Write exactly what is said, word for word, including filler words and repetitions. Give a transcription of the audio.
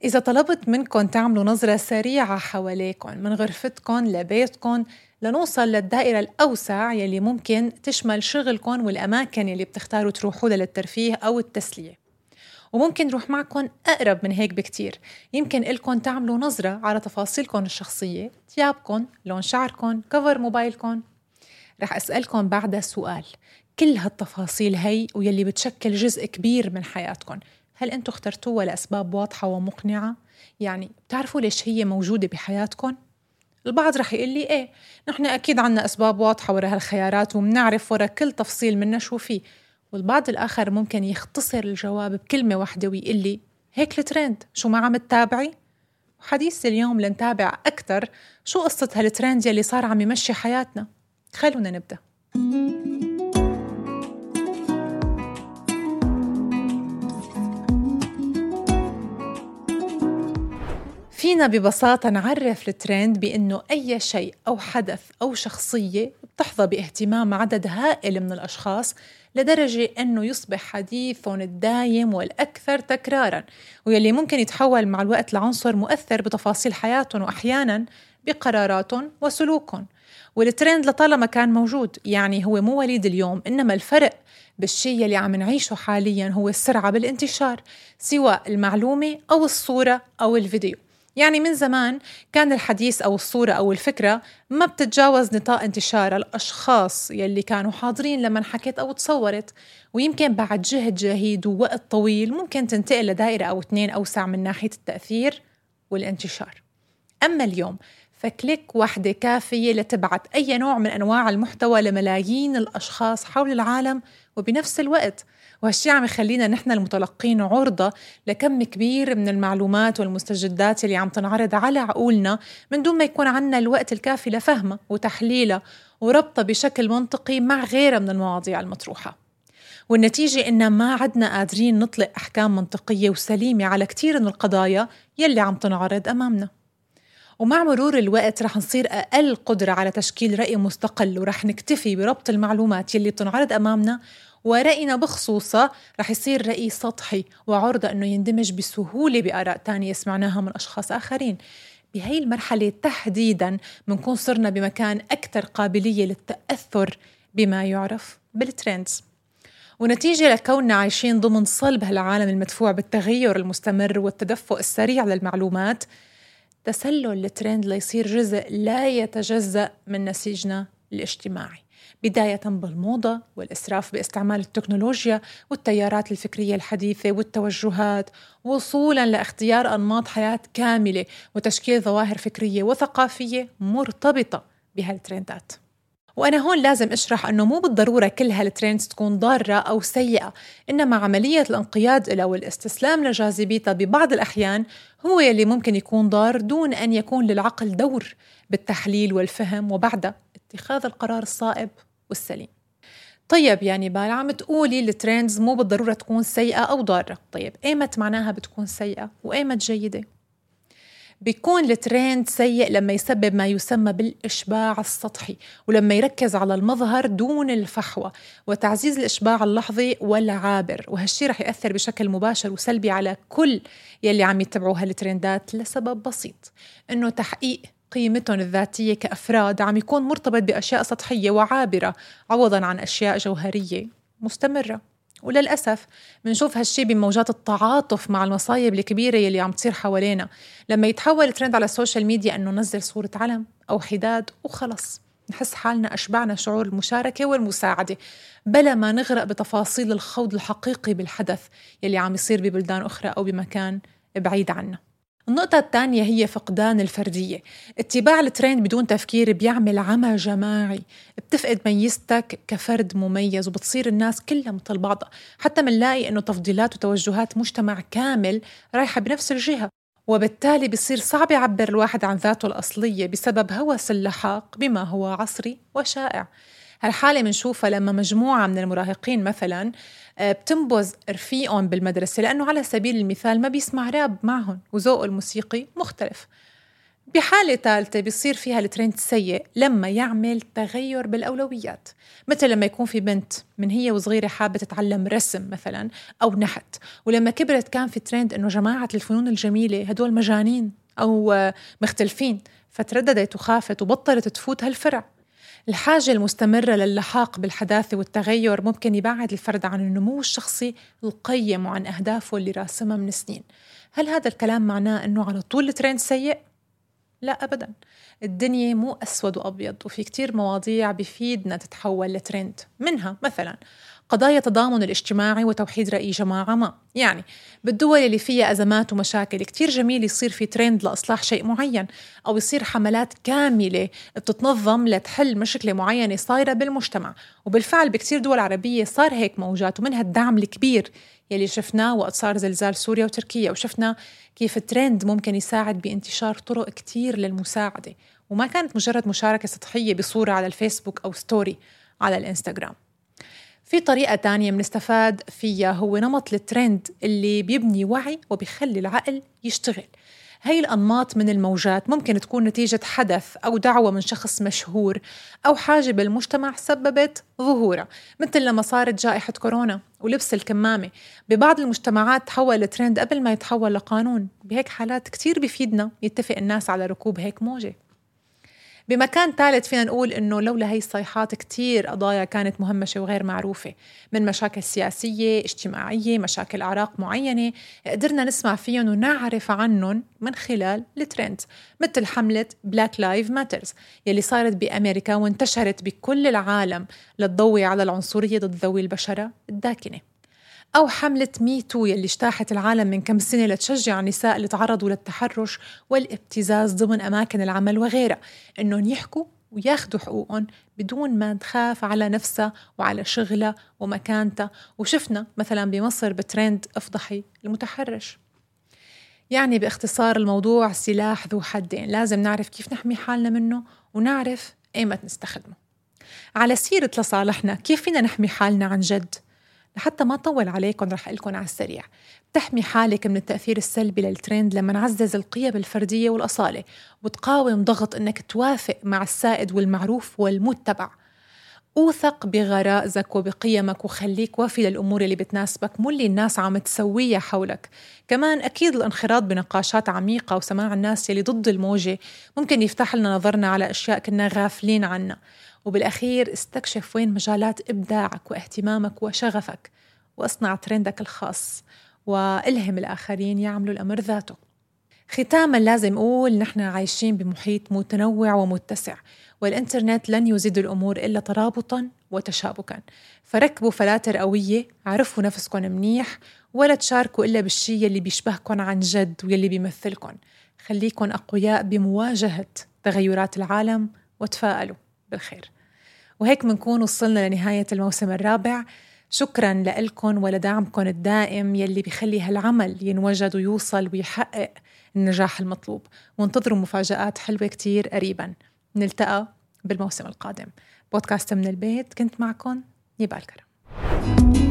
إذا طلبت منكم تعملوا نظرة سريعة حواليكم من غرفتكم لبيتكم لنوصل للدائرة الأوسع يلي ممكن تشمل شغلكم والأماكن يلي بتختاروا تروحوا للترفيه أو التسلية، وممكن نروح معكم أقرب من هيك بكتير. يمكن إلكم تعملوا نظرة على تفاصيلكم الشخصية، ثيابكم، لون شعركم، كفر موبايلكم. رح أسألكم بعدها سؤال: كل هالتفاصيل هي ويلي بتشكل جزء كبير من حياتكم، هل أنتوا اخترتوها لأسباب واضحة ومقنعة؟ يعني بتعرفوا ليش هي موجودة بحياتكم؟ البعض رح يقول لي إيه، نحن أكيد عنا أسباب واضحة وراء هالخيارات ومنعرف وراء كل تفصيل منا شو فيه. والبعض الآخر ممكن يختصر الجواب بكلمة واحدة ويقول لي هيك الترند، شو ما عم تتابعي؟ وحديث اليوم لنتابع أكتر شو قصة هالترند يلي صار عم يمشي حياتنا. خلونا نبدأ. فينا ببساطة نعرف الترند بأنه أي شيء أو حدث أو شخصية بتحظى باهتمام عدد هائل من الأشخاص لدرجة أنه يصبح حديثهم الدايم والأكثر تكراراً، ويلي ممكن يتحول مع الوقت لعنصر مؤثر بتفاصيل حياتهم وأحياناً بقراراتهم وسلوكهم. والترند لطالما كان موجود، يعني هو مو وليد اليوم، إنما الفرق بالشيء يلي عم نعيشه حالياً هو السرعة بالانتشار، سواء المعلومة أو الصورة أو الفيديو. يعني من زمان كان الحديث أو الصورة أو الفكرة ما بتتجاوز نطاق انتشار الأشخاص يلي كانوا حاضرين لما انحكت أو تصورت، ويمكن بعد جهد جهيد ووقت طويل ممكن تنتقل لدائرة أو اثنين أوسع من ناحية التأثير والانتشار. أما اليوم فكليك واحدة كافية لتبعت أي نوع من أنواع المحتوى لملايين الأشخاص حول العالم وبنفس الوقت، وهالشي عم يخلينا نحن المتلقين عرضة لكم كبير من المعلومات والمستجدات اللي عم تنعرض على عقولنا من دون ما يكون عنا الوقت الكافي لفهمها وتحليلها وربطها بشكل منطقي مع غيرها من المواضيع المطروحة. والنتيجة إننا ما عدنا قادرين نطلق أحكام منطقية وسليمة على كتير من القضايا يلي عم تنعرض أمامنا. ومع مرور الوقت رح نصير أقل قدرة على تشكيل رأي مستقل، ورح نكتفي بربط المعلومات يلي بتنعرض أمامنا، ورأينا بخصوصها رح يصير رأي سطحي وعرضة أنه يندمج بسهولة بآراء تانية سمعناها من أشخاص آخرين. بهاي المرحلة تحديداً منكون صرنا بمكان أكثر قابلية للتأثر بما يعرف بالترندز. ونتيجة لكوننا عايشين ضمن صلب هالعالم المدفوع بالتغير المستمر والتدفق السريع للمعلومات، تسلل الترند ليصير جزء لا يتجزأ من نسيجنا الاجتماعي، بداية بالموضة والإسراف باستعمال التكنولوجيا والتيارات الفكرية الحديثة والتوجهات، وصولاً لاختيار أنماط حياة كاملة وتشكيل ظواهر فكرية وثقافية مرتبطة بهالترندات. وأنا هون لازم أشرح أنه مو بالضرورة كل هالترندز تكون ضارة أو سيئة، إنما عملية الانقياد إلى والاستسلام لجاذبيتها ببعض الأحيان هو يلي ممكن يكون ضار دون أن يكون للعقل دور بالتحليل والفهم وبعدها اتخاذ القرار الصائب والسليم. طيب يعني بال عم تقولي الترندز مو بالضرورة تكون سيئة أو ضارة، طيب إيمت معناها بتكون سيئة وإيمت جيدة؟ بيكون الترند سيء لما يسبب ما يسمى بالإشباع السطحي، ولما يركز على المظهر دون الفحوى وتعزيز الإشباع اللحظي والعابر، وهالشي رح يأثر بشكل مباشر وسلبي على كل يلي عم يتبعوا هالترندات لسبب بسيط، إنه تحقيق قيمتهم الذاتية كأفراد عم يكون مرتبط بأشياء سطحية وعابرة عوضاً عن أشياء جوهرية مستمرة. وللأسف منشوف هالشي بموجات التعاطف مع المصايب الكبيرة يلي عم تصير حوالينا، لما يتحول ترند على السوشيال ميديا أنه نزل صورة علم أو حداد وخلص نحس حالنا أشبعنا شعور المشاركة والمساعدة بلا ما نغرق بتفاصيل الخوض الحقيقي بالحدث يلي عم يصير ببلدان أخرى أو بمكان بعيد عنا. النقطة الثانية هي فقدان الفردية. اتباع الترند بدون تفكير بيعمل عمى جماعي، بتفقد ميزتك كفرد مميز وبتصير الناس كلها مثل بعضها، حتى منلاقي انه تفضيلات وتوجهات مجتمع كامل رايحة بنفس الجهة، وبالتالي بيصير صعب يعبر الواحد عن ذاته الأصلية بسبب هوس اللحاق بما هو عصري وشائع. هالحالة منشوفها لما مجموعة من المراهقين مثلاً بتنبذ رفيقهم بالمدرسة لأنه على سبيل المثال ما بيسمع راب معهم وذوقه الموسيقي مختلف. بحالة ثالثة بيصير فيها الترند السيء لما يعمل تغير بالأولويات، مثل لما يكون في بنت من هي وصغيرة حابة تتعلم رسم مثلا أو نحت، ولما كبرت كان في ترند إنه جماعة الفنون الجميلة هدول مجانين أو مختلفين، فترددت وخافت وبطلت تفوت هالفرع. الحاجة المستمرة للحاق بالحداثة والتغير ممكن يبعد الفرد عن النمو الشخصي القيم وعن أهدافه اللي راسمها من سنين. هل هذا الكلام معناه إنه على طول الترند سيء؟ لا أبداً، الدنيا مو أسود وأبيض، وفي كتير مواضيع بفيدنا تتحول لترند، منها مثلاً قضايا تضامن الاجتماعي وتوحيد رأي جماعة ما. يعني بالدول اللي فيها أزمات ومشاكل كتير جميل يصير في ترند لإصلاح شيء معين، أو يصير حملات كاملة بتتنظم لتحل مشكلة معينة صايرة بالمجتمع. وبالفعل بكتير دول عربية صار هيك موجات، ومنها الدعم الكبير يلي شفناه وقت صار زلزال سوريا وتركيا، وشفنا كيف الترند ممكن يساعد بانتشار طرق كتير للمساعدة، وما كانت مجرد مشاركة سطحية بصورة على الفيسبوك أو ستوري على الإنستغرام. في طريقة تانية بنستفاد فيها، هو نمط الترند اللي بيبني وعي وبيخلي العقل يشتغل. هاي الأنماط من الموجات ممكن تكون نتيجة حدث أو دعوة من شخص مشهور أو حاجة بالمجتمع سببت ظهورها، مثل لما صارت جائحة كورونا ولبس الكمامة ببعض المجتمعات تحول لترند قبل ما يتحول لقانون. بهيك حالات كتير بيفيدنا يتفق الناس على ركوب هيك موجة. بمكان ثالث فينا نقول إنه لولا هاي الصيحات كتير قضايا كانت مهمشة وغير معروفة، من مشاكل سياسية، اجتماعية، مشاكل أعراق معينة، قدرنا نسمع فيهم ونعرف عنهم من خلال الترند، مثل حملة Black Lives Matter يلي صارت بأمريكا وانتشرت بكل العالم لتضوي على العنصرية ضد ذوي البشرة الداكنة، أو حملة مي تو يلي اجتاحت العالم من كم سنة لتشجع النساء اللي تعرضوا للتحرش والابتزاز ضمن أماكن العمل وغيرها إنهم يحكوا وياخدوا حقوقهم بدون ما تخاف على نفسها وعلى شغلها ومكانتها. وشفنا مثلا بمصر بترند افضحي المتحرش. يعني باختصار الموضوع سلاح ذو حدين، لازم نعرف كيف نحمي حالنا منه ونعرف ايمت نستخدمه. على سيرة لصالحنا، كيف فينا نحمي حالنا عن جد؟ لحتى ما طول عليكم رح أقولكم على السريع. بتحمي حالك من التأثير السلبي للترند لما نعزز القيم الفردية والأصالة، وتقاوم ضغط إنك توافق مع السائد والمعروف والمتبع. أوثق بغرائزك وبقيمك وخليك وافي للأمور اللي بتناسبك، مو اللي الناس عم تسويها حولك. كمان أكيد الانخراط بنقاشات عميقة وسماع الناس اللي ضد الموجة ممكن يفتح لنا نظرنا على أشياء كنا غافلين عنها. وبالأخير استكشف وين مجالات إبداعك واهتمامك وشغفك، واصنع ترندك الخاص، وإلهم الآخرين يعملوا الأمر ذاته. ختاما لازم أقول نحن عايشين بمحيط متنوع ومتسع، والإنترنت لن يزيد الأمور إلا ترابطا وتشابكا. فركبوا فلاتر قوية، عرفوا نفسكم منيح، ولا تشاركوا إلا بالشي اللي بيشبهكم عن جد واللي بيمثلكم. خليكن أقوياء بمواجهة تغيرات العالم وتفائلوا بالخير. وهيك منكون وصلنا لنهاية الموسم الرابع. شكراً لكم ولدعمكم الدائم يلي بيخلي هالعمل ينوجد ويوصل ويحقق النجاح المطلوب. وانتظروا مفاجآت حلوة كتير قريباً. نلتقى بالموسم القادم. بودكاست من البيت، كنت معكم نيبال كرم.